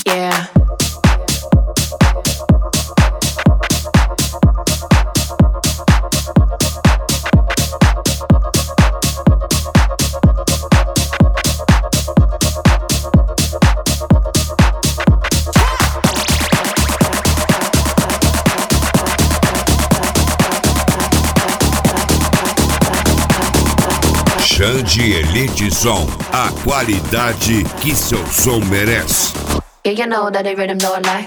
Yeah. Xande Elite Som, a qualidade que seu som merece. Yeah, you know that the rhythm don't lie.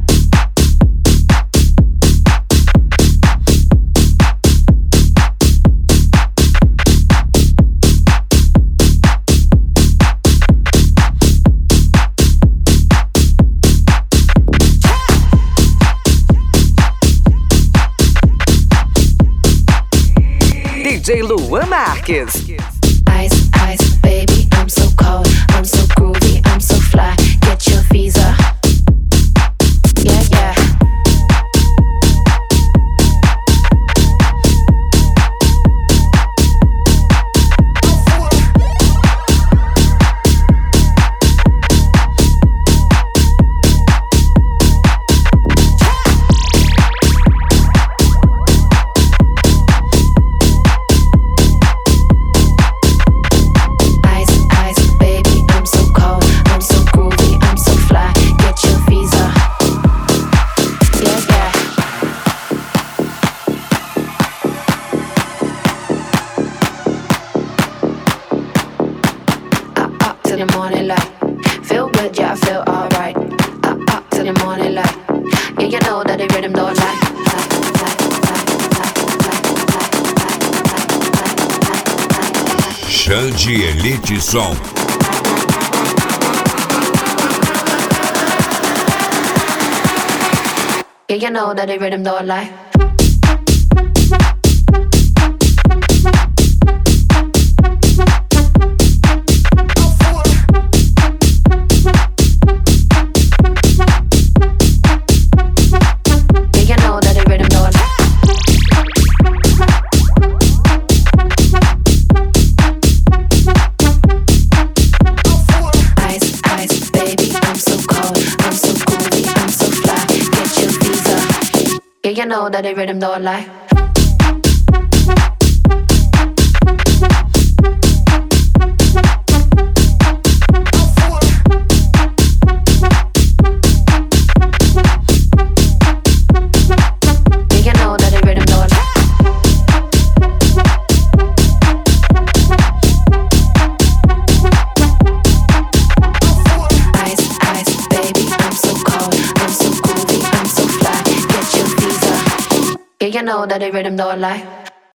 DJ Luan Marques. Ice, ice, baby, I'm so cold, I'm so groovy, I'm so fly. Get your visa. Yeah, yeah. To the morning light, feel good, yeah, I feel alright. Up to the morning light, yeah, you know that the rhythm don't lie. Xande Elite Som. Yeah, you know that the rhythm don't lie. Yeah, you know that the rhythm don't lie. Yeah, you know that the rhythm don't lie. Ice, ice, baby, I'm so cold, I'm so groovy, I'm so fly. Get your visa. Yeah, you know that the rhythm don't lie.